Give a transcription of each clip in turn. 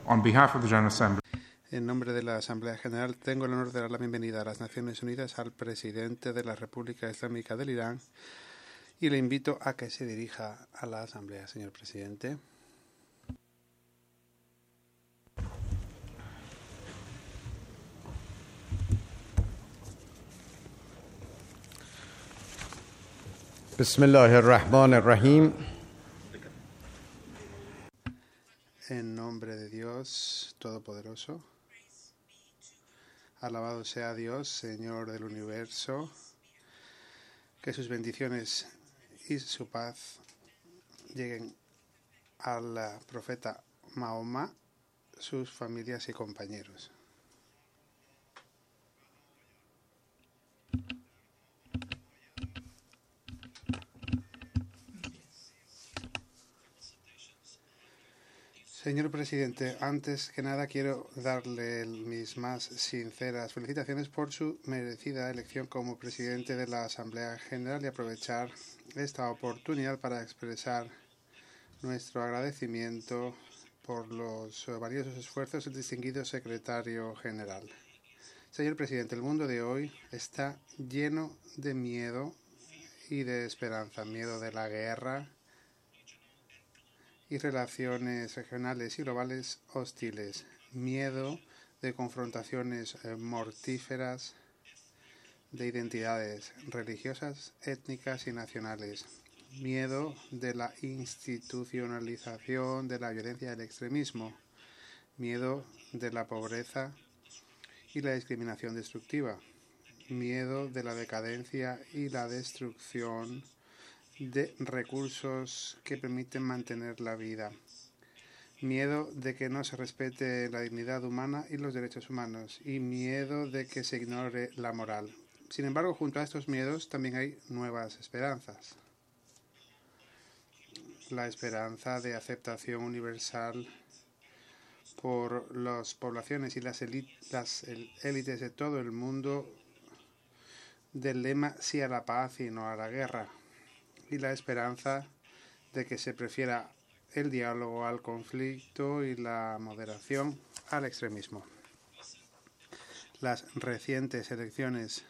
On behalf of the General Assembly, En nombre de la Asamblea General, tengo el honor de dar la bienvenida a las Naciones Unidas al presidente de la República Islámica del Irán y le invito a que se dirija a la Asamblea, señor presidente. Bismillahirrahmanirrahim. En nombre de Dios Todopoderoso, alabado sea Dios, Señor del universo, que sus bendiciones y su paz lleguen al profeta Mahoma, sus familias y compañeros. Señor presidente, antes que nada quiero darle mis más sinceras felicitaciones por su merecida elección como presidente de la Asamblea General y aprovechar esta oportunidad para expresar nuestro agradecimiento por los valiosos esfuerzos del distinguido secretario general. Señor presidente, el mundo de hoy está lleno de miedo y de esperanza, miedo de la guerra y relaciones regionales y globales hostiles, miedo de confrontaciones mortíferas de identidades religiosas, étnicas y nacionales, miedo de la institucionalización de la violencia y el extremismo, miedo de la pobreza y la discriminación destructiva, miedo de la decadencia y la destrucción de recursos que permiten mantener la vida, miedo de que no se respete la dignidad humana y los derechos humanos y miedo de que se ignore la moral. Sin embargo, junto a estos miedos también hay nuevas esperanzas. La esperanza de aceptación universal por las poblaciones y las élites de todo el mundo del lema sí a la paz y no a la guerra, y la esperanza de que se prefiera el diálogo al conflicto y la moderación al extremismo. Las recientes elecciones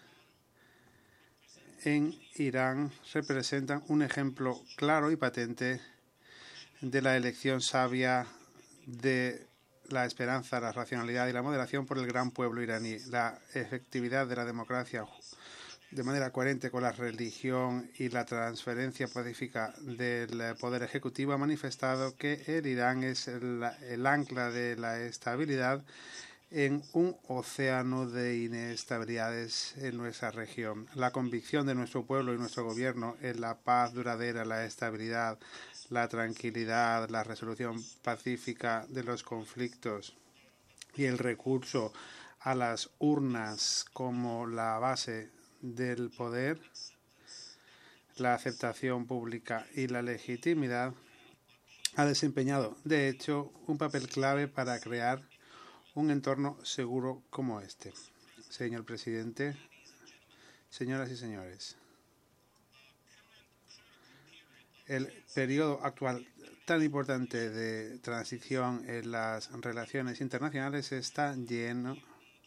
en Irán representan un ejemplo claro y patente de la elección sabia de la esperanza, la racionalidad y la moderación por el gran pueblo iraní, la efectividad de la democracia de manera coherente con la religión y la transferencia pacífica del poder ejecutivo ha manifestado que el Irán es el ancla de la estabilidad en un océano de inestabilidades en nuestra región. La convicción de nuestro pueblo y nuestro gobierno en la paz duradera, la estabilidad, la tranquilidad, la resolución pacífica de los conflictos y el recurso a las urnas como la base del poder, la aceptación pública y la legitimidad, ha desempeñado, de hecho, un papel clave para crear un entorno seguro como este. Señor presidente, señoras y señores, el periodo actual tan importante de transición en las relaciones internacionales está lleno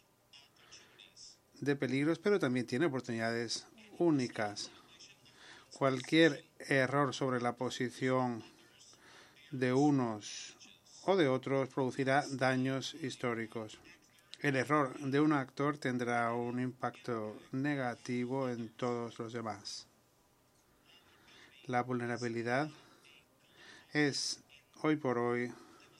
de peligros, pero también tiene oportunidades únicas. Cualquier error sobre la posición de unos o de otros producirá daños históricos. El error de un actor tendrá un impacto negativo en todos los demás. La vulnerabilidad es hoy por hoy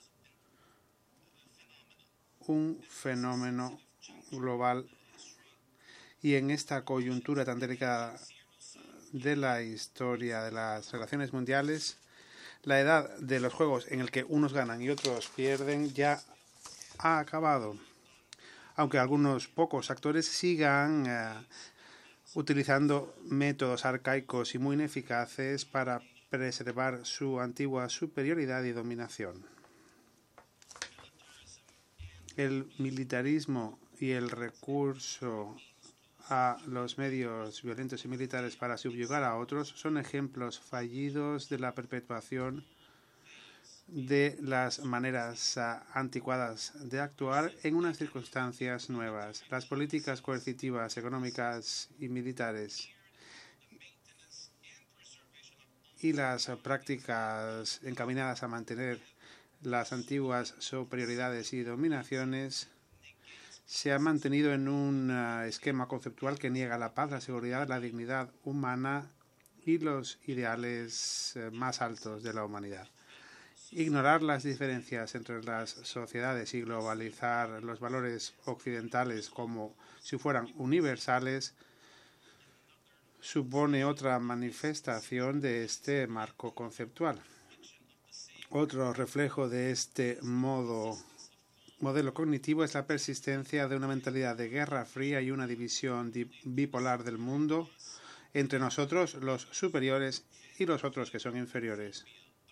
un fenómeno global y en esta coyuntura tan delicada de la historia de las relaciones mundiales, la edad de los juegos en el que unos ganan y otros pierden ya ha acabado, aunque algunos pocos actores sigan utilizando métodos arcaicos y muy ineficaces para preservar su antigua superioridad y dominación. El militarismo y el recurso a los medios violentos y militares para subyugar a otros son ejemplos fallidos de la perpetuación de las maneras anticuadas de actuar en unas circunstancias nuevas. Las políticas coercitivas, económicas y militares y las prácticas encaminadas a mantener las antiguas superioridades y dominaciones se han mantenido en un esquema conceptual que niega la paz, la seguridad, la dignidad humana y los ideales más altos de la humanidad. Ignorar las diferencias entre las sociedades y globalizar los valores occidentales como si fueran universales supone otra manifestación de este marco conceptual. Otro reflejo de este modelo cognitivo es la persistencia de una mentalidad de guerra fría y una división bipolar del mundo entre nosotros, los superiores, y los otros que son inferiores.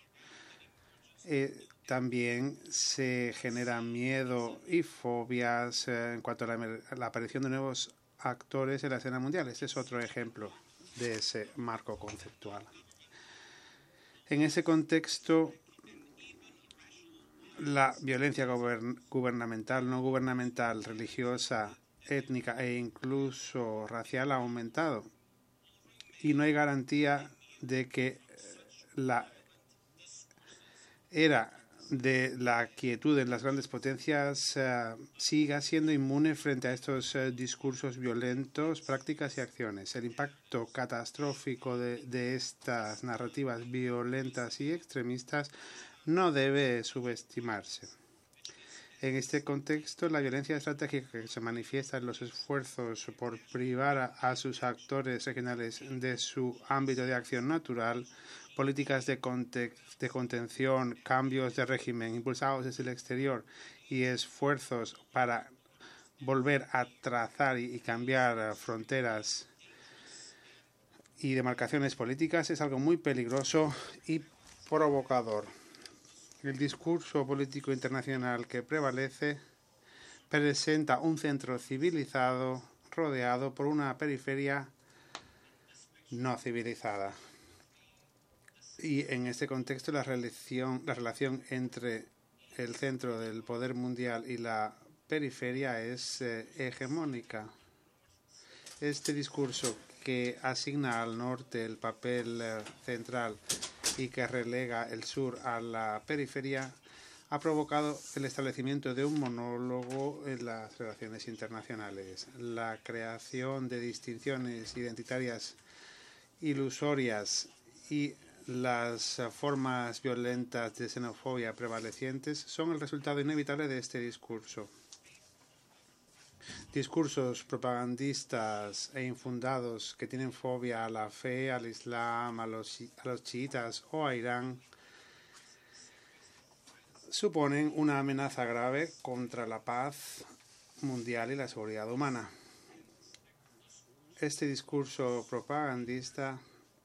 También se genera miedo y fobias en cuanto a la aparición de nuevos actores en la escena mundial. Este es otro ejemplo de ese marco conceptual. En ese contexto, la violencia gubernamental, no gubernamental, religiosa, étnica e incluso racial ha aumentado. Y no hay garantía de que la era de la quietud en las grandes potencias siga siendo inmune frente a estos discursos violentos, prácticas y acciones. El impacto catastrófico de estas narrativas violentas y extremistas no debe subestimarse. En este contexto, la violencia estratégica que se manifiesta en los esfuerzos por privar a sus actores regionales de su ámbito de acción natural, políticas de contención, cambios de régimen impulsados desde el exterior y esfuerzos para volver a trazar y cambiar fronteras y demarcaciones políticas es algo muy peligroso y provocador. El discurso político internacional que prevalece presenta un centro civilizado rodeado por una periferia no civilizada. Y en este contexto la relación entre el centro del poder mundial y la periferia es hegemónica. Este discurso que asigna al norte el papel central y que relega el sur a la periferia ha provocado el establecimiento de un monólogo en las relaciones internacionales. La creación de distinciones identitarias ilusorias y las formas violentas de xenofobia prevalecientes son el resultado inevitable de este discurso. Discursos propagandistas e infundados que tienen fobia a la fe, al Islam, a los chiitas o a Irán suponen una amenaza grave contra la paz mundial y la seguridad humana. Este discurso propagandista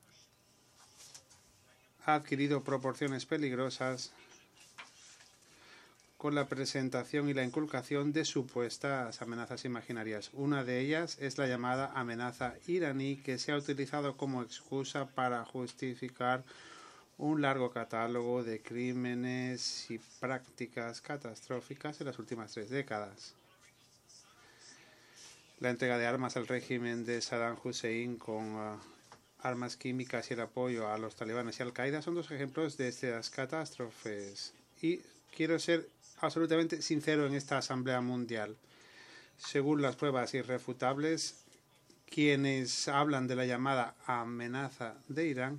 ha adquirido proporciones peligrosas con la presentación y la inculcación de supuestas amenazas imaginarias. Una de ellas es la llamada amenaza iraní, que se ha utilizado como excusa para justificar un largo catálogo de crímenes y prácticas catastróficas en las últimas 3 décadas. La entrega de armas al régimen de Saddam Hussein con armas químicas y el apoyo a los talibanes y Al-Qaeda son 2 ejemplos de estas catástrofes. Y quiero ser absolutamente sincero en esta Asamblea Mundial. Según las pruebas irrefutables, quienes hablan de la llamada amenaza de Irán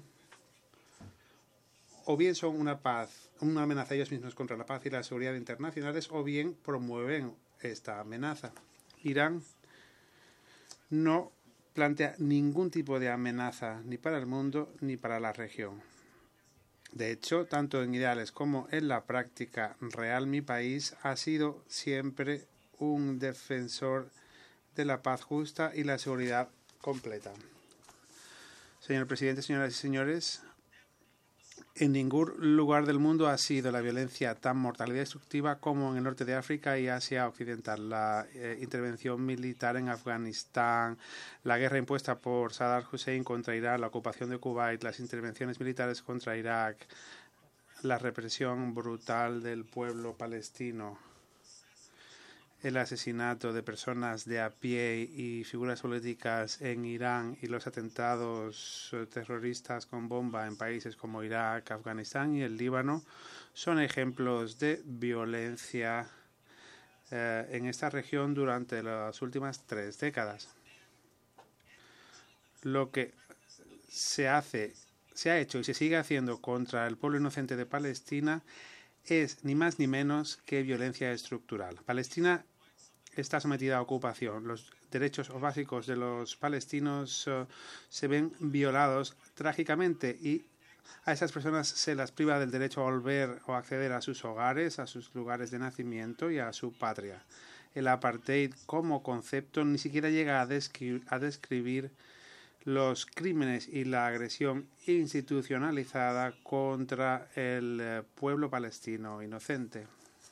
o bien son una amenaza ellos mismos contra la paz y la seguridad internacionales, o bien promueven esta amenaza. Irán no plantea ningún tipo de amenaza ni para el mundo ni para la región. De hecho, tanto en ideales como en la práctica real, mi país ha sido siempre un defensor de la paz justa y la seguridad completa. Señor presidente, señoras y señores, en ningún lugar del mundo ha sido la violencia tan mortal y destructiva como en el norte de África y Asia Occidental. La intervención militar en Afganistán, la guerra impuesta por Saddam Hussein contra Irán, la ocupación de Kuwait, las intervenciones militares contra Irak, la represión brutal del pueblo palestino, el asesinato de personas de a pie y figuras políticas en Irán y los atentados terroristas con bomba en países como Irak, Afganistán y el Líbano son ejemplos de violencia en esta región durante las últimas 3 décadas. Lo que se ha hecho y se sigue haciendo contra el pueblo inocente de Palestina es ni más ni menos que violencia estructural. Palestina está sometida a ocupación. Los derechos básicos de los palestinos se ven violados trágicamente y a esas personas se las priva del derecho a volver o acceder a sus hogares, a sus lugares de nacimiento y a su patria. El apartheid como concepto ni siquiera llega a describir los crímenes y la agresión institucionalizada contra el pueblo palestino inocente.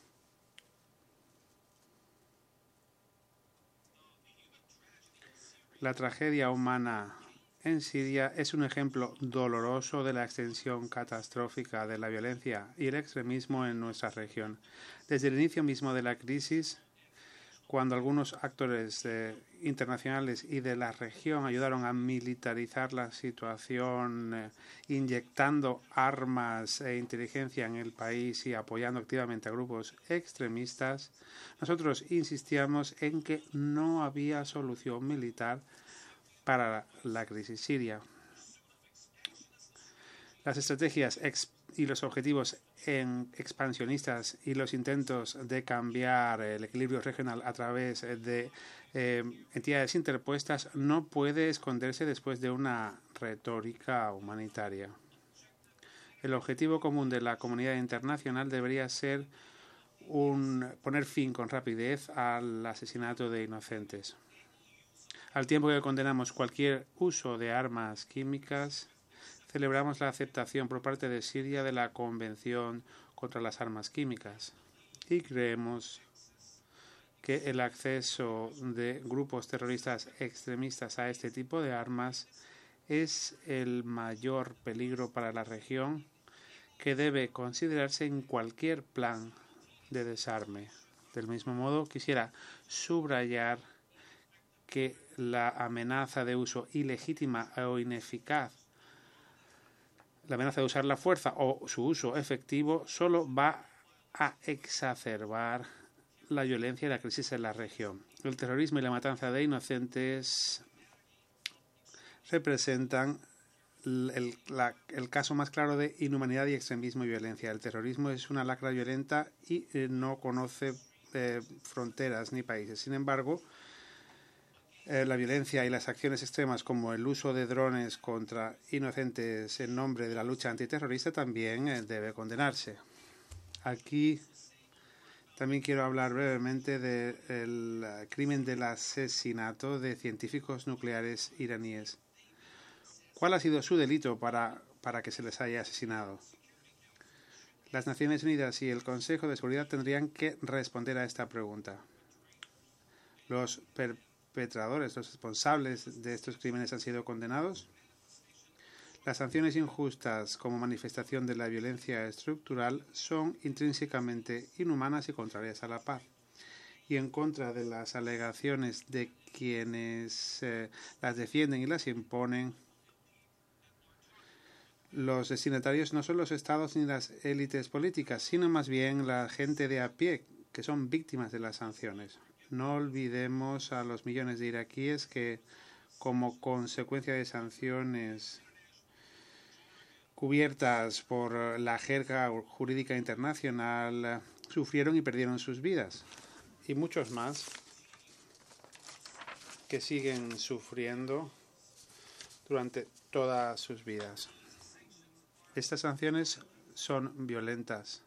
La tragedia humana en Siria es un ejemplo doloroso de la extensión catastrófica de la violencia y el extremismo en nuestra región. Desde el inicio mismo de la crisis, cuando algunos actores internacionales y de la región ayudaron a militarizar la situación, inyectando armas e inteligencia en el país y apoyando activamente a grupos extremistas, nosotros insistíamos en que no había solución militar para la crisis siria. Las estrategias y los objetivos expansionistas y los intentos de cambiar el equilibrio regional a través de entidades interpuestas no puede esconderse después de una retórica humanitaria. El objetivo común de la comunidad internacional debería ser poner fin con rapidez al asesinato de inocentes. Al tiempo que condenamos cualquier uso de armas químicas, celebramos la aceptación por parte de Siria de la Convención contra las Armas Químicas y creemos que el acceso de grupos terroristas extremistas a este tipo de armas es el mayor peligro para la región que debe considerarse en cualquier plan de desarme. Del mismo modo, quisiera subrayar que la amenaza de uso ilegítima o ineficaz, la amenaza de usar la fuerza o su uso efectivo solo va a exacerbar la violencia y la crisis en la región. El terrorismo y la matanza de inocentes representan el caso más claro de inhumanidad y extremismo y violencia. El terrorismo es una lacra violenta y no conoce fronteras ni países. Sin embargo, la violencia y las acciones extremas como el uso de drones contra inocentes en nombre de la lucha antiterrorista también debe condenarse. Aquí también quiero hablar brevemente del crimen del asesinato de científicos nucleares iraníes. ¿Cuál ha sido su delito para que se les haya asesinado? Las Naciones Unidas y el Consejo de Seguridad tendrían que responder a esta pregunta. Los perpetradores, los responsables de estos crímenes han sido condenados. Las sanciones injustas como manifestación de la violencia estructural son intrínsecamente inhumanas y contrarias a la paz. Y en contra de las alegaciones de quienes las defienden y las imponen, los destinatarios no son los estados ni las élites políticas, sino más bien la gente de a pie, que son víctimas de las sanciones. No olvidemos a los millones de iraquíes que, como consecuencia de sanciones cubiertas por la jerga jurídica internacional, sufrieron y perdieron sus vidas. Y muchos más que siguen sufriendo durante todas sus vidas. Estas sanciones son violentas,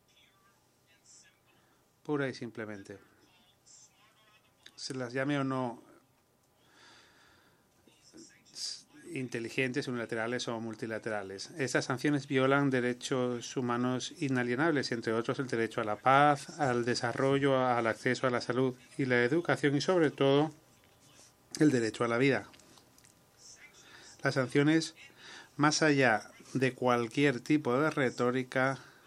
pura y simplemente. Se las llame o no inteligentes, unilaterales o multilaterales. Estas sanciones violan derechos humanos inalienables, entre otros el derecho a la paz, al desarrollo, al acceso a la salud y la educación y sobre todo el derecho a la vida. Las sanciones, más allá de cualquier tipo de retórica,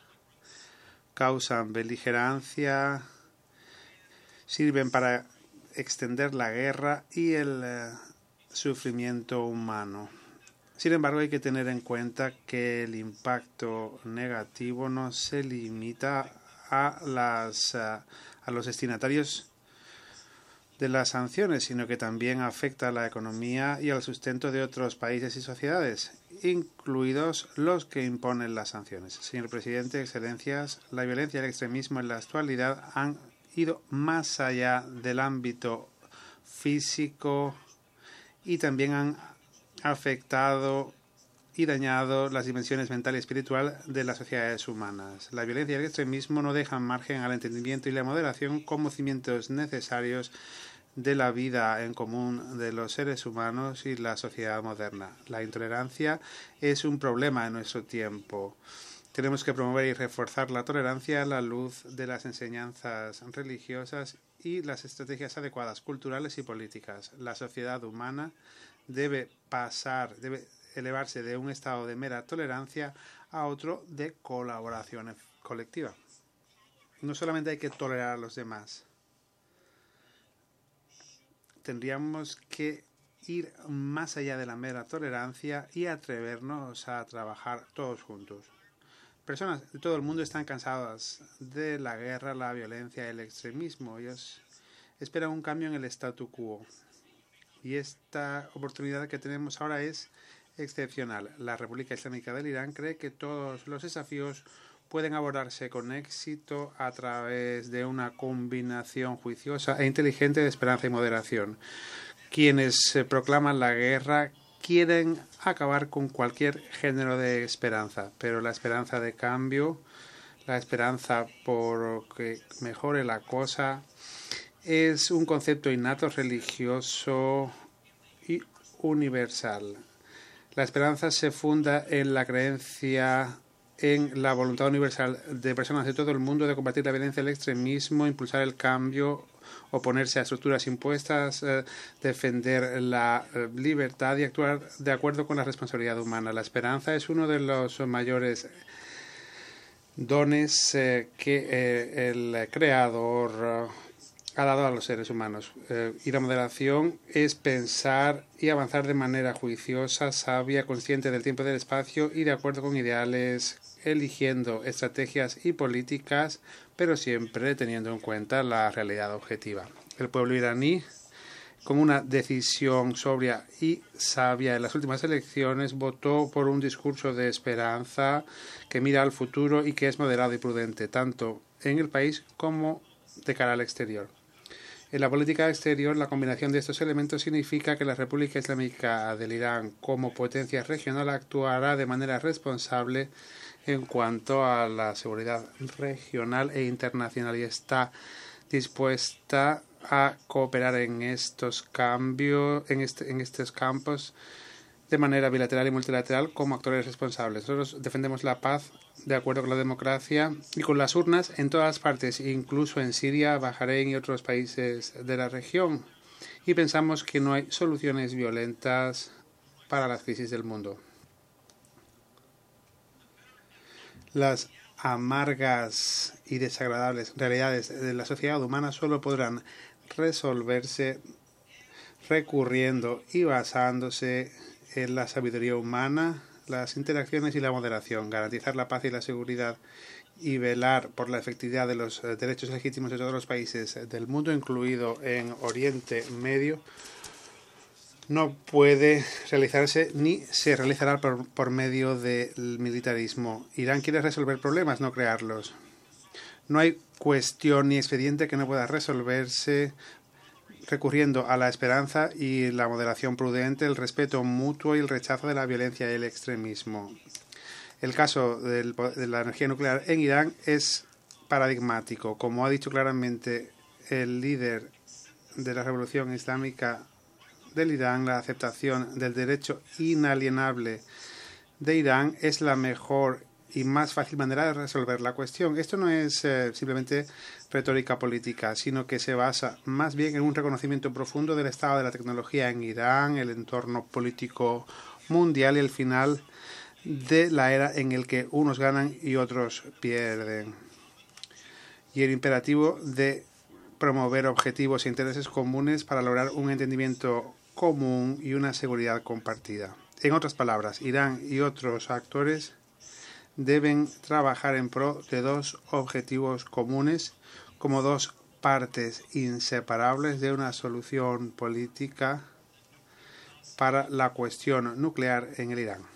causan beligerancia, sirven para extender la guerra y el sufrimiento humano. Sin embargo, hay que tener en cuenta que el impacto negativo no se limita a los destinatarios de las sanciones, sino que también afecta a la economía y al sustento de otros países y sociedades, incluidos los que imponen las sanciones. Señor presidente, excelencias, la violencia y el extremismo en la actualidad han ido más allá del ámbito físico y también han afectado y dañado las dimensiones mental y espiritual de las sociedades humanas. La violencia y el extremismo no dejan margen al entendimiento y la moderación como cimientos necesarios de la vida en común de los seres humanos y la sociedad moderna. La intolerancia es un problema en nuestro tiempo. Tenemos que promover y reforzar la tolerancia a la luz de las enseñanzas religiosas y las estrategias adecuadas, culturales y políticas. La sociedad humana debe elevarse de un estado de mera tolerancia a otro de colaboración colectiva. No solamente hay que tolerar a los demás. Tendríamos que ir más allá de la mera tolerancia y atrevernos a trabajar todos juntos. Personas de todo el mundo están cansadas de la guerra, la violencia y el extremismo. Ellos esperan un cambio en el statu quo. Y esta oportunidad que tenemos ahora es excepcional. La República Islámica del Irán cree que todos los desafíos pueden abordarse con éxito a través de una combinación juiciosa e inteligente de esperanza y moderación. Quienes proclaman la guerra quieren acabar con cualquier género de esperanza, pero la esperanza de cambio, la esperanza por que mejore la cosa, es un concepto innato, religioso y universal. La esperanza se funda en la creencia en la voluntad universal de personas de todo el mundo de combatir la violencia, el extremismo, impulsar el cambio, oponerse a estructuras impuestas, defender la libertad y actuar de acuerdo con la responsabilidad humana. La esperanza es uno de los mayores dones que el Creador ha dado a los seres humanos. Y la moderación es pensar y avanzar de manera juiciosa, sabia, consciente del tiempo y del espacio y de acuerdo con ideales, eligiendo estrategias y políticas, pero siempre teniendo en cuenta la realidad objetiva. El pueblo iraní, con una decisión sobria y sabia en las últimas elecciones, votó por un discurso de esperanza que mira al futuro y que es moderado y prudente, tanto en el país como de cara al exterior. En la política exterior, la combinación de estos elementos significa que la República Islámica del Irán, como potencia regional, actuará de manera responsable en cuanto a la seguridad regional e internacional y está dispuesta a cooperar en estos campos de manera bilateral y multilateral como actores responsables. Nosotros defendemos la paz de acuerdo con la democracia y con las urnas en todas partes, incluso en Siria, Bahrein y otros países de la región. Y pensamos que no hay soluciones violentas para las crisis del mundo. Las amargas y desagradables realidades de la sociedad humana solo podrán resolverse recurriendo y basándose en la sabiduría humana, las interacciones y la moderación. Garantizar la paz y la seguridad y velar por la efectividad de los derechos legítimos de todos los países del mundo, incluido en Oriente Medio, no puede realizarse ni se realizará por medio del militarismo. Irán quiere resolver problemas, no crearlos. No hay cuestión ni expediente que no pueda resolverse recurriendo a la esperanza y la moderación prudente, el respeto mutuo y el rechazo de la violencia y el extremismo. El caso de la energía nuclear en Irán es paradigmático. Como ha dicho claramente el líder de la Revolución Islámica del Irán, la aceptación del derecho inalienable de Irán es la mejor y más fácil manera de resolver la cuestión. Esto no es simplemente retórica política, sino que se basa más bien en un reconocimiento profundo del estado de la tecnología en Irán, el entorno político mundial y el final de la era en el que unos ganan y otros pierden. y el imperativo de promover objetivos e intereses comunes para lograr un entendimiento común y una seguridad compartida. En otras palabras, Irán y otros actores deben trabajar en pro de dos objetivos comunes como dos partes inseparables de una solución política para la cuestión nuclear en el Irán.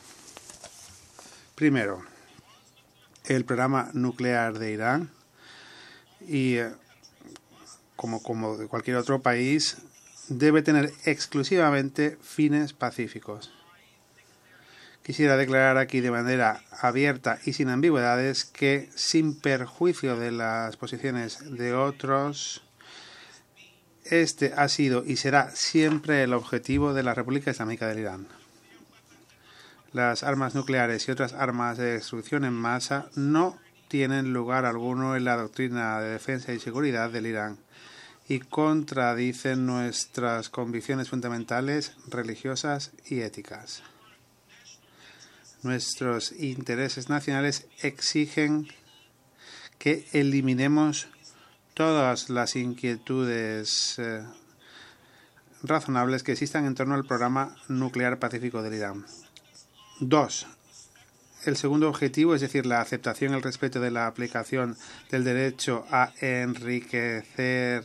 Primero, el programa nuclear de Irán y como de cualquier otro país debe tener exclusivamente fines pacíficos. Quisiera declarar aquí de manera abierta y sin ambigüedades que, sin perjuicio de las posiciones de otros, este ha sido y será siempre el objetivo de la República Islámica del Irán. Las armas nucleares y otras armas de destrucción en masa no tienen lugar alguno en la doctrina de defensa y seguridad del Irán y contradicen nuestras convicciones fundamentales, religiosas y éticas. Nuestros intereses nacionales exigen que eliminemos todas las inquietudes razonables que existan en torno al programa nuclear pacífico del Irán. 2. El segundo objetivo, es decir, la aceptación y el respeto de la aplicación del derecho a enriquecer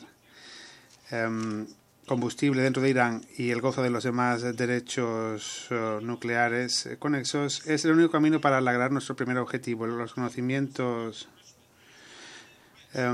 combustible dentro de Irán y el gozo de los demás derechos nucleares conexos, es el único camino para lograr nuestro primer objetivo. Los conocimientos se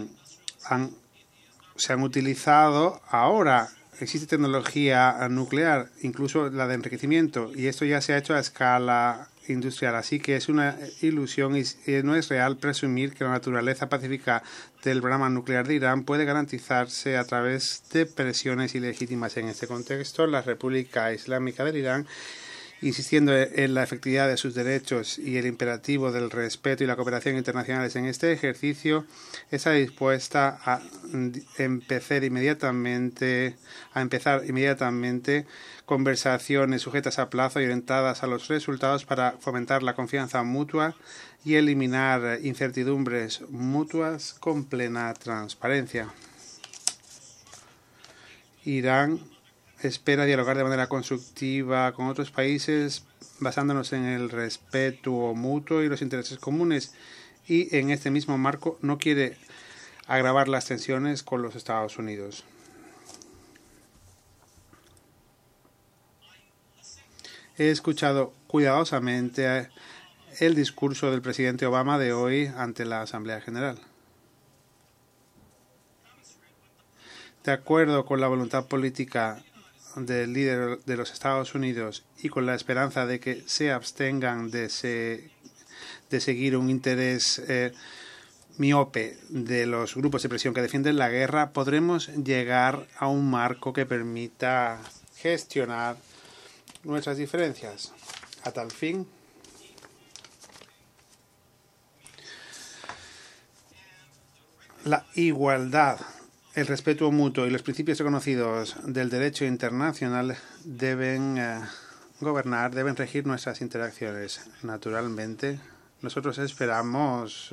han utilizado ahora. Existe tecnología nuclear, incluso la de enriquecimiento, y esto ya se ha hecho a escala industrial. Así que es una ilusión y no es real presumir que la naturaleza pacífica del programa nuclear de Irán puede garantizarse a través de presiones ilegítimas. En este contexto, la República Islámica del Irán, insistiendo en la efectividad de sus derechos y el imperativo del respeto y la cooperación internacionales en este ejercicio, está dispuesta a empezar inmediatamente conversaciones sujetas a plazo y orientadas a los resultados para fomentar la confianza mutua y eliminar incertidumbres mutuas con plena transparencia. Irán espera dialogar de manera constructiva con otros países basándonos en el respeto mutuo y los intereses comunes, y en este mismo marco no quiere agravar las tensiones con los Estados Unidos. He escuchado cuidadosamente el discurso del presidente Obama de hoy ante la Asamblea General. De acuerdo con la voluntad política del líder de los Estados Unidos y con la esperanza de que se abstengan de seguir un interés miope de los grupos de presión que defienden la guerra, podremos llegar a un marco que permita gestionar nuestras diferencias. A tal fin, la igualdad, el respeto mutuo y los principios reconocidos del derecho internacional deben gobernar, deben regir nuestras interacciones. Naturalmente, nosotros esperamos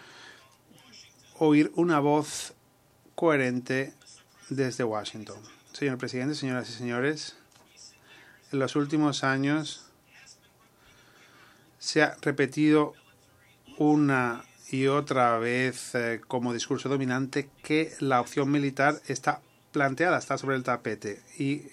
oír una voz coherente desde Washington. Señor presidente, señoras y señores, en los últimos años se ha repetido una y otra vez como discurso dominante que la opción militar está planteada, está sobre el tapete, y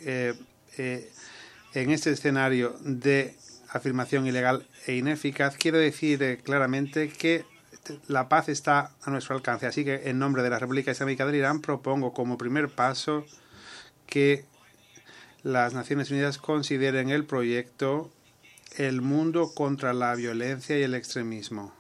en este escenario de afirmación ilegal e ineficaz quiero decir claramente que la paz está a nuestro alcance. Así que en nombre de la República Islámica del Irán propongo como primer paso que las Naciones Unidas consideren el proyecto El Mundo contra la Violencia y el Extremismo.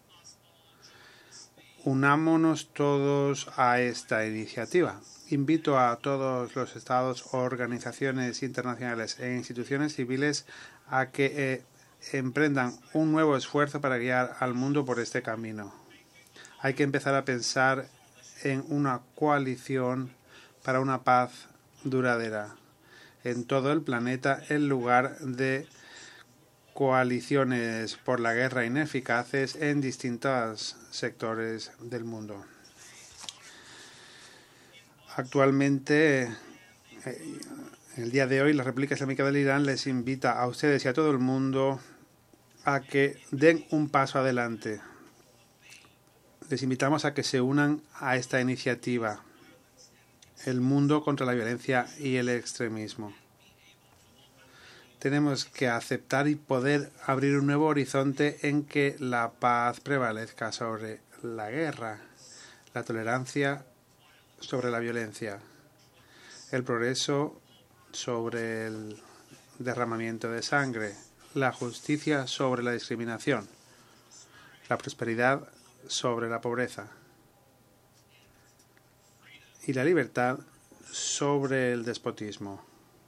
Unámonos todos a esta iniciativa. Invito a todos los estados, organizaciones internacionales e instituciones civiles a que emprendan un nuevo esfuerzo para guiar al mundo por este camino. Hay que empezar a pensar en una coalición para una paz duradera en todo el planeta en lugar de coaliciones por la guerra ineficaces en distintos sectores del mundo. Actualmente, el día de hoy, la República Islámica del Irán les invita a ustedes y a todo el mundo a que den un paso adelante. Les invitamos a que se unan a esta iniciativa, el mundo contra la violencia y el extremismo. Tenemos que aceptar y poder abrir un nuevo horizonte en que la paz prevalezca sobre la guerra, la tolerancia sobre la violencia, el progreso sobre el derramamiento de sangre, la justicia sobre la discriminación, la prosperidad sobre la pobreza y la libertad sobre el despotismo.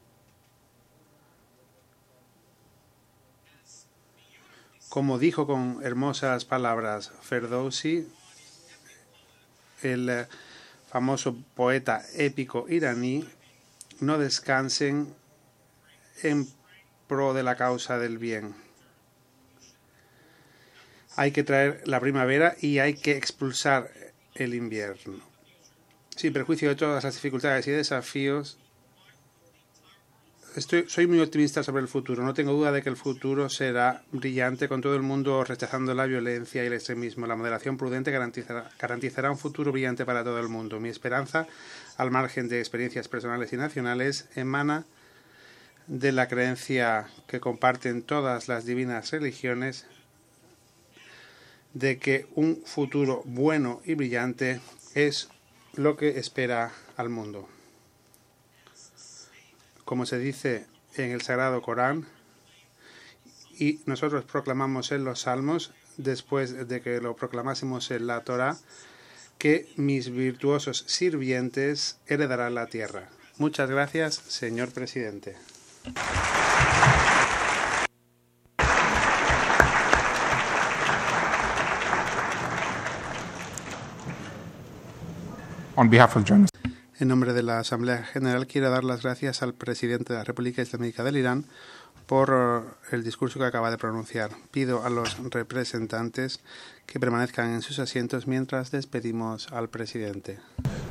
Como dijo con hermosas palabras Ferdowsi, el famoso poeta épico iraní, no descansen en pro de la causa del bien. Hay que traer la primavera y hay que expulsar el invierno. Sin perjuicio de todas las dificultades y desafíos, soy muy optimista sobre el futuro. No tengo duda de que el futuro será brillante, con todo el mundo rechazando la violencia y el extremismo. La moderación prudente garantizará un futuro brillante para todo el mundo. Mi esperanza, al margen de experiencias personales y nacionales, emana de la creencia que comparten todas las divinas religiones de que un futuro bueno y brillante es lo que espera al mundo. Como se dice en el Sagrado Corán, y nosotros proclamamos en los Salmos, después de que lo proclamásemos en la Torá, que mis virtuosos sirvientes heredarán la tierra. Muchas gracias, señor presidente. On behalf of journalists. En nombre de la Asamblea General, quiero dar las gracias al presidente de la República Islámica del Irán por el discurso que acaba de pronunciar. Pido a los representantes que permanezcan en sus asientos mientras despedimos al presidente.